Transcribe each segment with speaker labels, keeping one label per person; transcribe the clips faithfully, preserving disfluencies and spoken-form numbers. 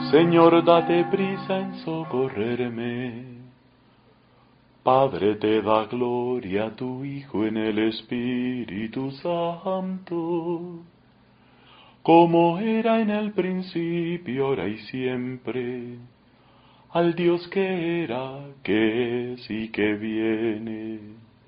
Speaker 1: Señor, date prisa en socorrerme. Padre, te da gloria a tu Hijo en el Espíritu Santo, como era en el principio, ahora y siempre, al Dios que era, que es y que viene.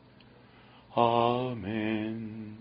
Speaker 1: Amén.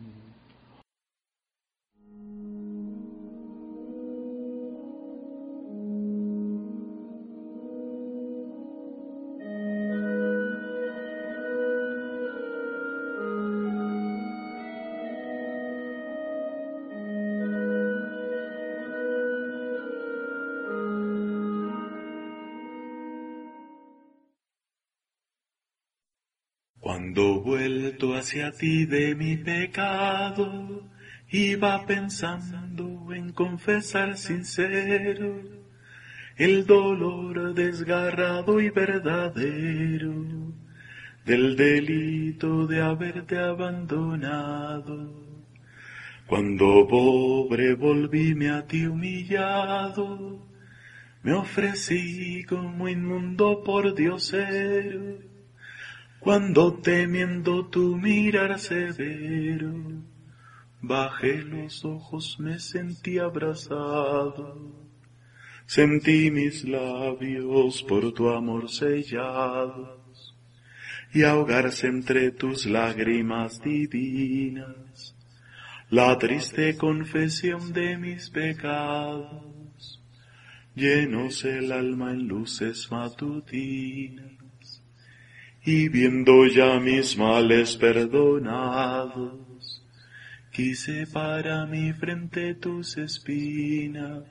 Speaker 2: Cuando vuelto hacia ti de mi pecado, iba pensando en confesar sincero el dolor desgarrado y verdadero del delito de haberte abandonado. Cuando pobre volvíme a ti humillado, me ofrecí como inmundo por diosero. Cuando temiendo tu mirar severo, bajé los ojos, me sentí abrazado. Sentí mis labios por tu amor sellados y ahogarse entre tus lágrimas divinas la triste confesión de mis pecados. Llenos el alma en luces matutinas, y viendo ya mis males perdonados, quise para mi frente tus espinas.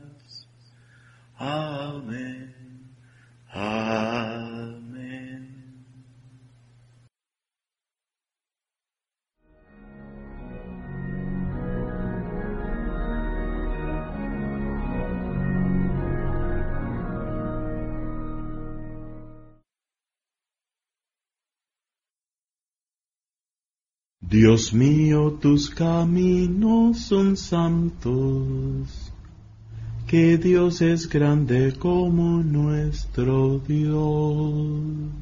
Speaker 2: Amén, amén.
Speaker 3: Dios mío, tus caminos son santos, que Dios es grande como nuestro Dios.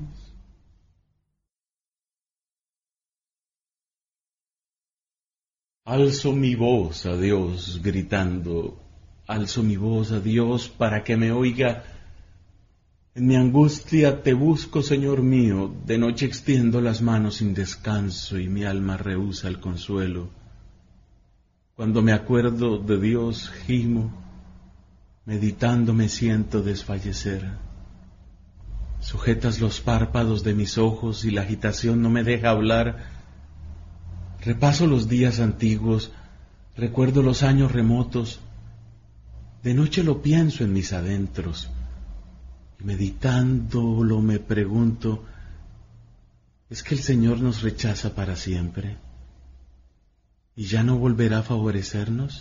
Speaker 3: Alzo mi voz a Dios gritando, alzo mi voz a Dios para que me oiga. En mi angustia te busco, Señor mío, de noche extiendo las manos sin descanso y mi alma rehúsa el consuelo. Cuando me acuerdo de Dios gimo, meditando me siento desfallecer. Sujetas los párpados de mis ojos y la agitación no me deja hablar. Repaso los días antiguos, recuerdo los años remotos, de noche lo pienso en mis adentros. Y meditándolo me pregunto, ¿es que el Señor nos rechaza para siempre? ¿Y ya no volverá a favorecernos?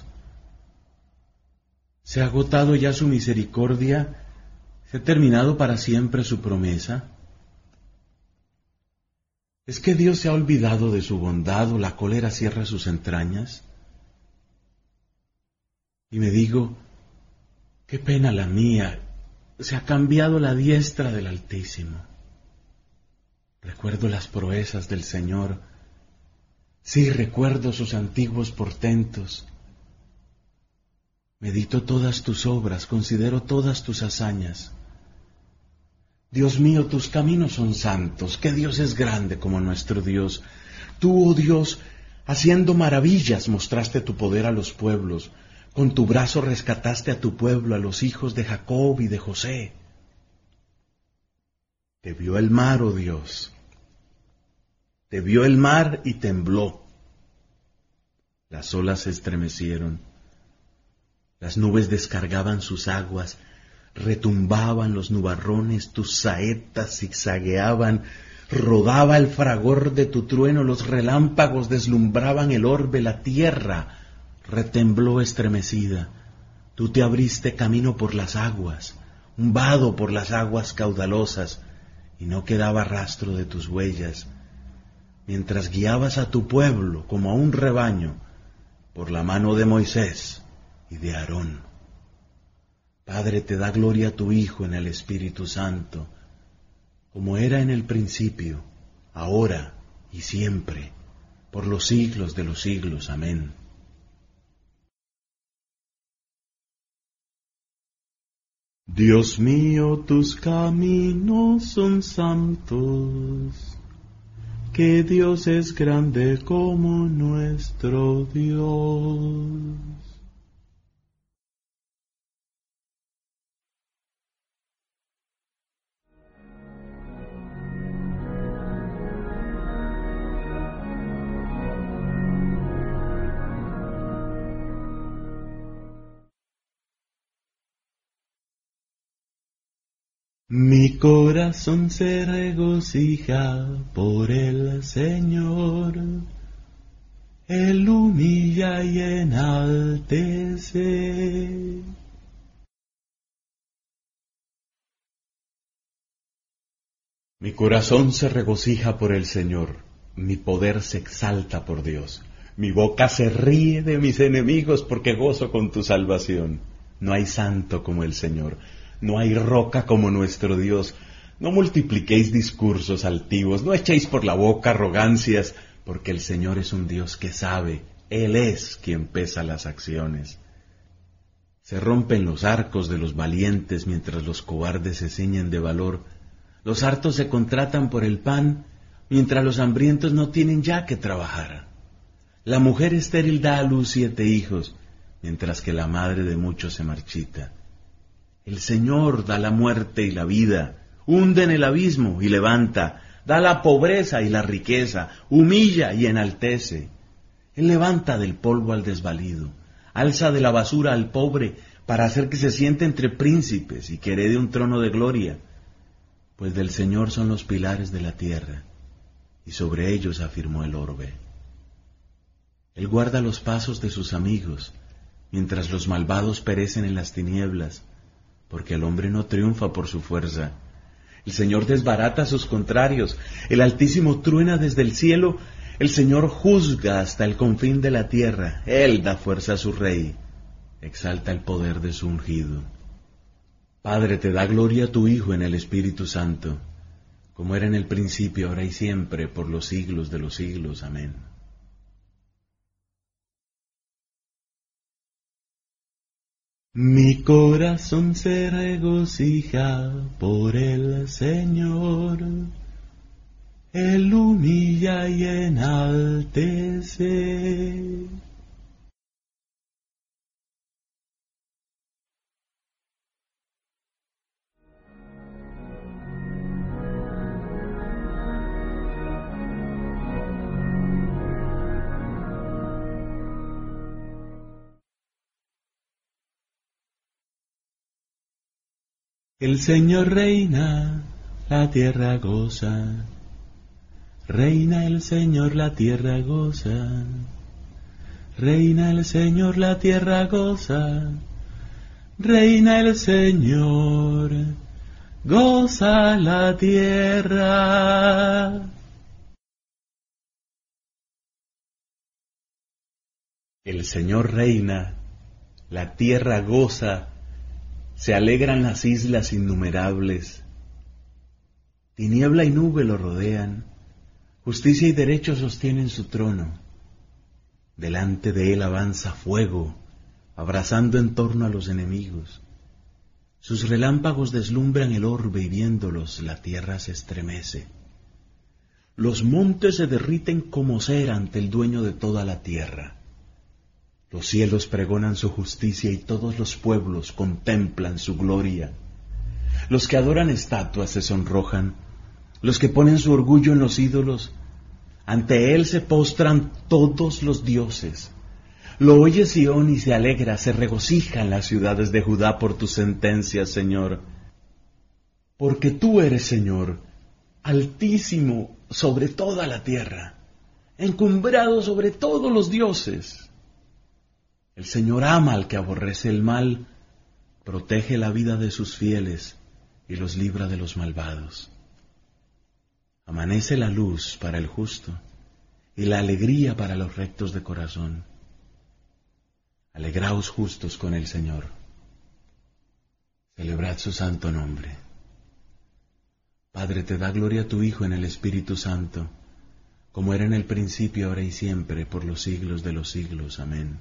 Speaker 3: ¿Se ha agotado ya su misericordia? ¿Se ha terminado para siempre su promesa? ¿Es que Dios se ha olvidado de su bondad o la cólera cierra sus entrañas? Y me digo, qué pena la mía, se ha cambiado la diestra del Altísimo. Recuerdo las proezas del Señor, sí recuerdo sus antiguos portentos. Medito todas tus obras, considero todas tus hazañas. Dios mío, tus caminos son santos, que Dios es grande como nuestro Dios. Tú, oh Dios, haciendo maravillas mostraste tu poder a los pueblos. Con tu brazo rescataste a tu pueblo, a los hijos de Jacob y de José. Te vio el mar, oh Dios. Te vio el mar y tembló. Las olas se estremecieron. Las nubes descargaban sus aguas. Retumbaban los nubarrones, tus saetas zigzagueaban. Rodaba el fragor de tu trueno, los relámpagos deslumbraban el orbe, la tierra retembló estremecida. Tú te abriste camino por las aguas, un vado por las aguas caudalosas, y no quedaba rastro de tus huellas, mientras guiabas a tu pueblo como a un rebaño por la mano de Moisés y de Aarón. Padre, te da gloria a tu Hijo en el Espíritu Santo, como era en el principio, ahora y siempre, por los siglos de los siglos. Amén.
Speaker 2: Dios mío, tus caminos son santos, que Dios es grande como nuestro Dios. Mi corazón se regocija por el Señor, Él humilla y enaltece.
Speaker 3: Mi corazón se regocija por el Señor, mi poder se exalta por Dios. Mi boca se ríe de mis enemigos porque gozo con tu salvación. No hay santo como el Señor. No hay roca como nuestro Dios. No multipliquéis discursos altivos, no echéis por la boca arrogancias, porque el Señor es un Dios que sabe, Él es quien pesa las acciones. Se rompen los arcos de los valientes mientras los cobardes se ciñen de valor. Los hartos se contratan por el pan, mientras los hambrientos no tienen ya que trabajar. La mujer estéril da a luz siete hijos, mientras que la madre de muchos se marchita. El Señor da la muerte y la vida, hunde en el abismo y levanta, da la pobreza y la riqueza, humilla y enaltece. Él levanta del polvo al desvalido, alza de la basura al pobre para hacer que se siente entre príncipes y que herede un trono de gloria. Pues del Señor son los pilares de la tierra, y sobre ellos afirmó el orbe. Él guarda los pasos de sus amigos, mientras los malvados perecen en las tinieblas, porque el hombre no triunfa por su fuerza. El Señor desbarata a sus contrarios, el Altísimo truena desde el cielo, el Señor juzga hasta el confín de la tierra, Él da fuerza a su rey, exalta el poder de su ungido. Padre, te da gloria a tu Hijo en el Espíritu Santo, como era en el principio, ahora y siempre, por los siglos de los siglos. Amén.
Speaker 2: Mi corazón se regocija por el Señor, Él humilla y enaltece. El Señor reina, la tierra goza. Reina el Señor, la tierra goza. Reina el Señor, la tierra goza. Reina el Señor, goza la tierra.
Speaker 3: El Señor reina, la tierra goza. Se alegran las islas innumerables. Tiniebla y nube lo rodean, justicia y derecho sostienen su trono. Delante de él avanza fuego, abrazando en torno a los enemigos. Sus relámpagos deslumbran el orbe y viéndolos la tierra se estremece. Los montes se derriten como cera ante el dueño de toda la tierra. Los cielos pregonan su justicia y todos los pueblos contemplan su gloria. Los que adoran estatuas se sonrojan, los que ponen su orgullo en los ídolos, ante él se postran todos los dioses. Lo oye Sión y se alegra, se regocijan las ciudades de Judá por tus sentencias, Señor. Porque tú eres, Señor, altísimo sobre toda la tierra, encumbrado sobre todos los dioses. El Señor ama al que aborrece el mal, protege la vida de sus fieles y los libra de los malvados. Amanece la luz para el justo y la alegría para los rectos de corazón. Alegraos justos con el Señor. Celebrad su santo nombre. Padre, te da gloria a tu Hijo en el Espíritu Santo, como era en el principio, ahora y siempre, por los siglos de los siglos. Amén.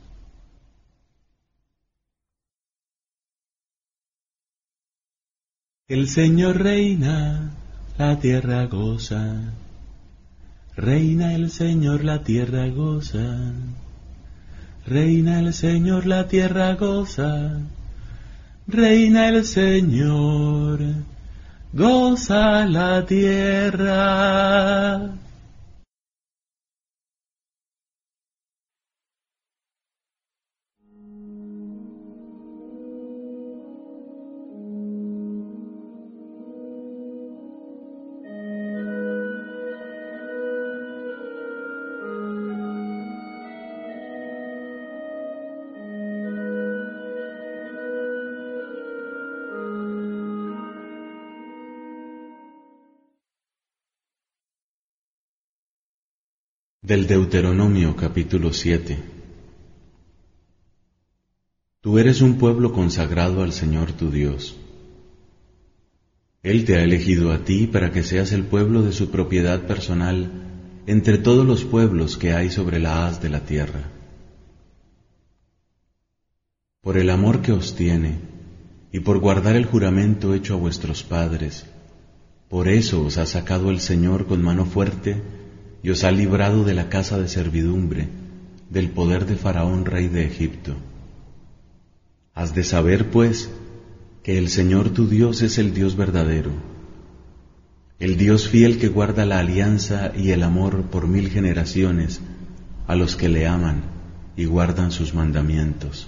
Speaker 3: El Señor reina, la tierra goza. Reina el Señor, la tierra goza. Reina el Señor, la tierra goza. Reina el Señor, goza la tierra. Del Deuteronomio capítulo siete. Tú eres un pueblo consagrado al Señor tu Dios. Él te ha elegido a ti para que seas el pueblo de su propiedad personal entre todos los pueblos que hay sobre la haz de la tierra. Por el amor que os tiene y por guardar el juramento hecho a vuestros padres, por eso os ha sacado el Señor con mano fuerte y os ha librado de la casa de servidumbre, del poder de Faraón, rey de Egipto. Has de saber, pues, que el Señor tu Dios es el Dios verdadero, el Dios fiel que guarda la alianza y el amor por mil generaciones a los que le aman y guardan sus mandamientos.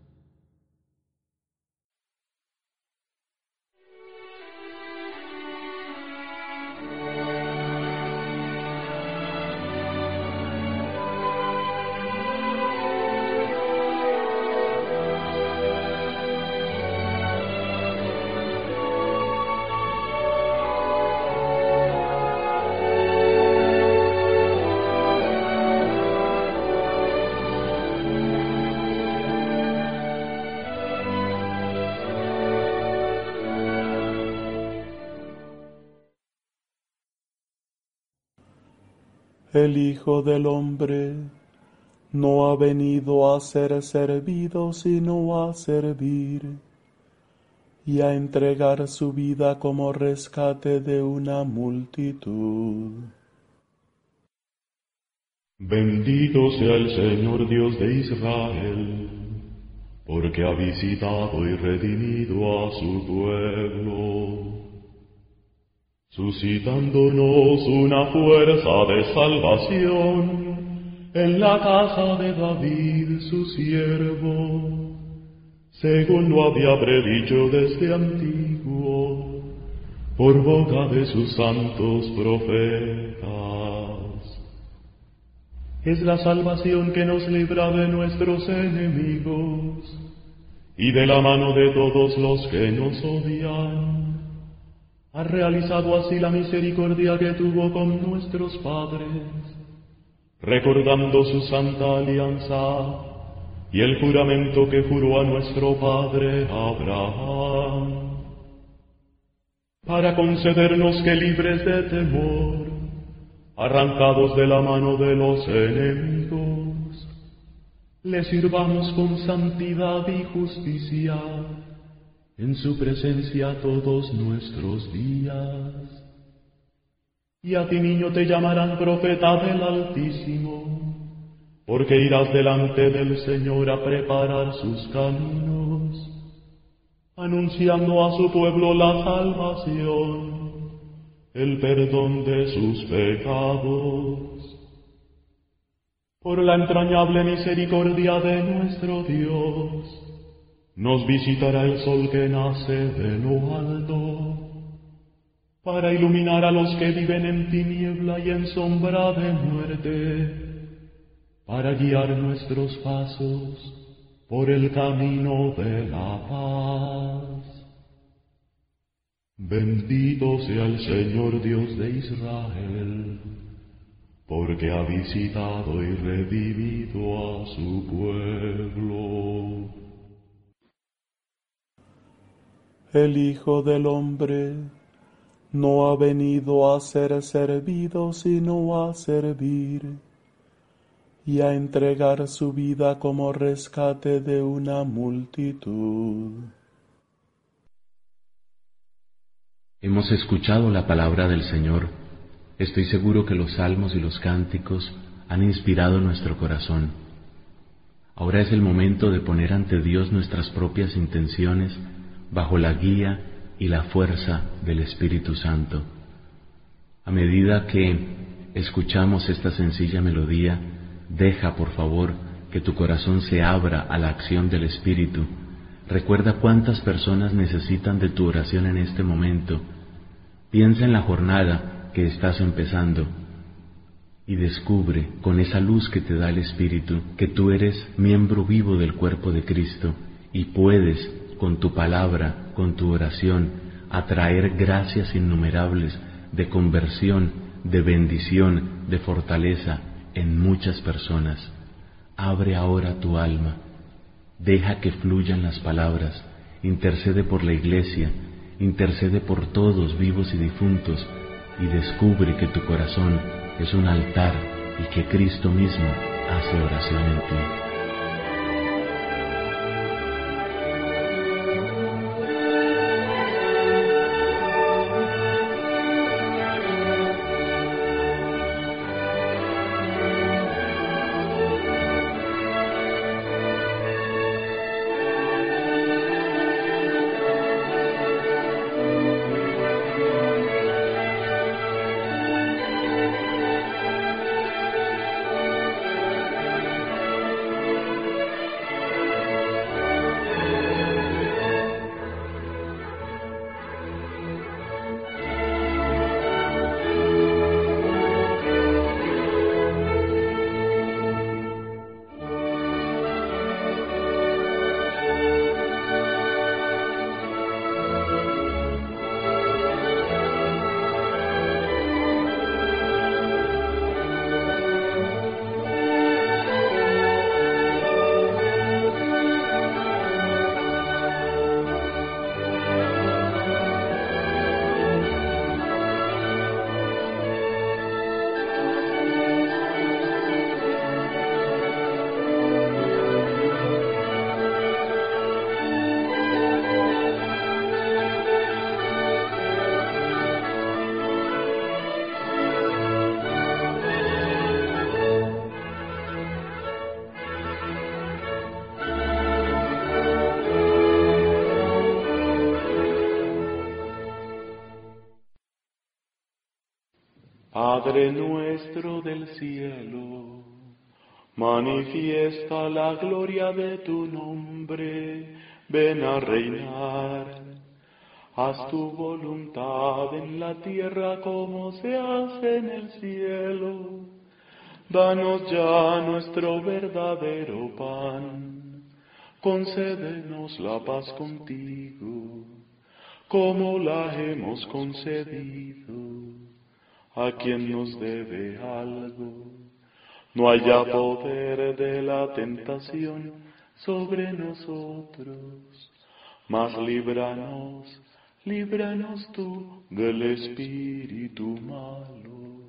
Speaker 2: El Hijo del Hombre no ha venido a ser servido, sino a servir y a entregar su vida como rescate de una multitud.
Speaker 1: Bendito sea el Señor Dios de Israel, porque ha visitado y redimido a su pueblo, suscitándonos una fuerza de salvación en la casa de David su siervo, según lo había predicho desde antiguo, por boca de sus santos profetas. Es la salvación que nos libra de nuestros enemigos y de la mano de todos los que nos odian. Ha realizado así la misericordia que tuvo con nuestros padres, recordando su santa alianza y el juramento que juró a nuestro padre Abraham, para concedernos que libres de temor, arrancados de la mano de los enemigos, le sirvamos con santidad y justicia en su presencia todos nuestros días. Y a ti, niño, te llamarán profeta del Altísimo, porque irás delante del Señor a preparar sus caminos, anunciando a su pueblo la salvación, el perdón de sus pecados. Por la entrañable misericordia de nuestro Dios, nos visitará el sol que nace de lo alto, para iluminar a los que viven en tiniebla y en sombra de muerte, para guiar nuestros pasos por el camino de la paz. Bendito sea el Señor Dios de Israel, porque ha visitado y redimido a su pueblo.
Speaker 2: El Hijo del Hombre no ha venido a ser servido, sino a servir y a entregar su vida como rescate de una multitud.
Speaker 3: Hemos escuchado la palabra del Señor. Estoy seguro que los salmos y los cánticos han inspirado nuestro corazón. Ahora es el momento de poner ante Dios nuestras propias intenciones bajo la guía y la fuerza del Espíritu Santo. A medida que escuchamos esta sencilla melodía, deja, por favor, que tu corazón se abra a la acción del Espíritu. Recuerda cuántas personas necesitan de tu oración en este momento. Piensa en la jornada que estás empezando y descubre con esa luz que te da el Espíritu que tú eres miembro vivo del cuerpo de Cristo y puedes, con tu palabra, con tu oración, atraer gracias innumerables de conversión, de bendición, de fortaleza en muchas personas. Abre ahora tu alma, deja que fluyan las palabras, intercede por la Iglesia, intercede por todos vivos y difuntos y descubre que tu corazón es un altar y que Cristo mismo hace oración en ti.
Speaker 1: Padre nuestro del cielo, manifiesta la gloria de tu nombre, ven a reinar. Haz tu voluntad en la tierra como se hace en el cielo. Danos ya nuestro verdadero pan, concédenos la paz contigo, como la hemos concedido a quien nos debe algo. No haya poder de la tentación sobre nosotros, mas líbranos, líbranos tú del espíritu malo.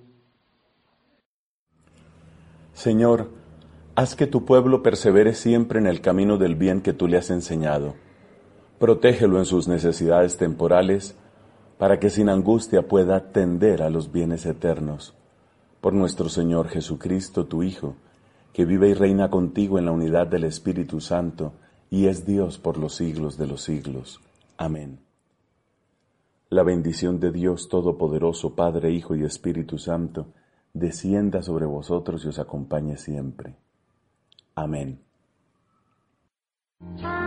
Speaker 2: Señor, haz que tu pueblo persevere siempre en el camino del bien que tú le has enseñado. Protégelo en sus necesidades temporales, para que sin angustia pueda atender a los bienes eternos. Por nuestro Señor Jesucristo, tu Hijo, que vive y reina contigo en la unidad del Espíritu Santo, y es Dios por los siglos de los siglos. Amén. La bendición de Dios Todopoderoso, Padre, Hijo y Espíritu Santo, descienda sobre vosotros y os acompañe siempre. Amén.